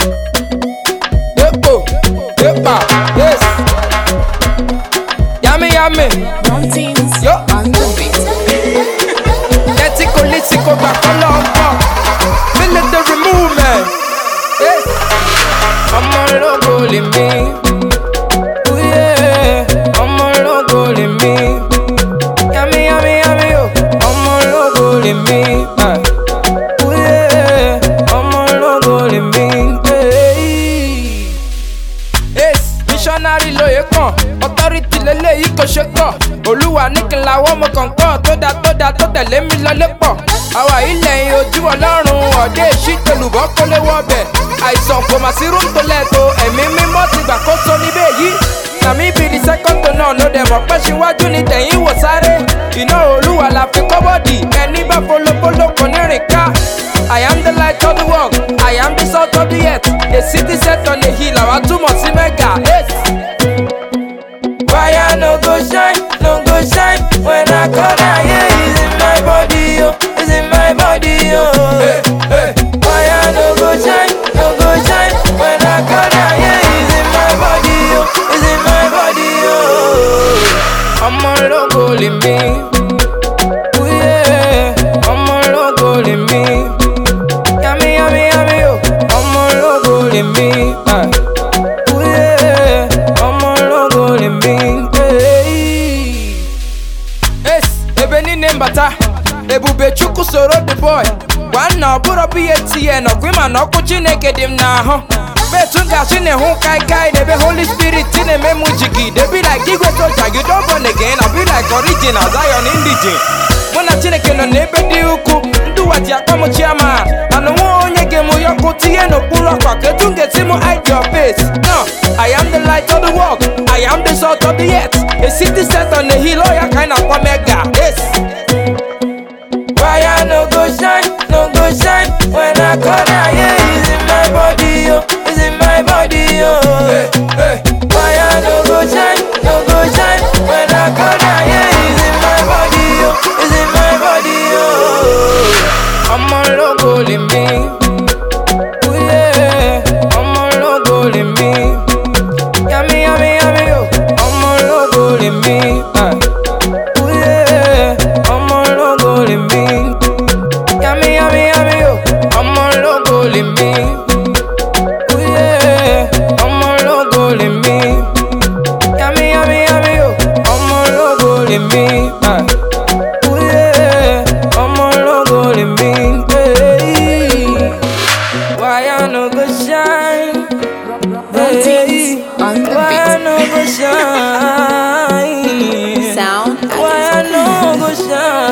Yepo, yepa, yes. Yummy, yummy. Mountains Yo. on the beat. Yetico, litico, bacolombo. Military movement. Yes. I'm a logo in me. Oh yeah. I'm a logo in me. Yummy, yummy, yummy, yo. I'm a logo in me. Oh yeah. I'm a logo in me. Hey. Yes. Missionary lóye kan. Authority lélẹ́yìí kò ṣe kàn. Olúwa ní kí n lawọ́ mo kọ̀ọ̀kan tó dá tó tẹ̀lé mi lọlé pọ̀. Àwa ilẹ̀ yìí ojú ọlọ́run ọ̀dẹ́ èṣí tolùbọ́ kó lé wọ́bẹ̀. Àìsàn kò mà sí rúm tó lẹ́tọ̀ ẹ̀mí mímọ́ ti gbàkóso níbẹ̀ yìí. Nàmí bí di sẹ́kọ̀tò náà ló dẹ̀ mọ̀ pé síwájú ni tẹ̀yìn wò sáré. Iná olúwa la fi kọ́bọ̀dì ẹni bá polopolo kò ní rìn ká. I am the light of the world, I am the salt of the earth. A city set on a hill, àwa túmọ̀ sí mẹ́gà. Fire no go shine when I call out, yeah, it's in my body, yo, it's in my body, yo. Hey, hey. Fire no go shine when I call out, yeah, it's in my body, yo, it's in my body, yo. I'm a logo in me, oh yeah, I'm a logo in me, yummy, yummy, yummy, yo, I'm a logo in me, oh yeah, I'm a logo in me. Mbata ebube chukwu soro the boy gwanna ọbụrụ bụ ihe tinye n'ọgwụma na ọkụ chineke dị m n'ahụ metu ngachi na-ehụ kaikai n'ebe holy spirit na-eme m jigide be like igwe soja you don't born again I be like original Zion indigene mụ na chineke nọ n'ebe dị ukwu ndị ụwa ji akpọ m chiama mana nwa onye ga-eme ya ọkụ tinye n'okpuru ọkwa kedu ngesi m hide your face no I am the light of the world I am the salt of the earth a city set on a hill oh ya kind of mega yes. Fire no go shine when I call out, yeah, it's in my body, yo, it's in my body, yo. Hey, hey. Fire no go shine when I call out, yeah, it's in my body, yo, it's in my body, yo. I'm a logo in me, oh yeah, I'm a logo in me, yummy, yummy, yummy, yo, I'm a logo in me, oh yeah, I'm a logo in me. Yummy, yummy, yummy, yo. I'm a logo in me. Oh yeah, I'm a logo in me. Yummy, yummy, yummy, yo. I'm a logo in me. Oh yeah, I'm a logo in me. Hey. Why I no go shine? Hey. Why I no go shine? Sound. Why I no go shine?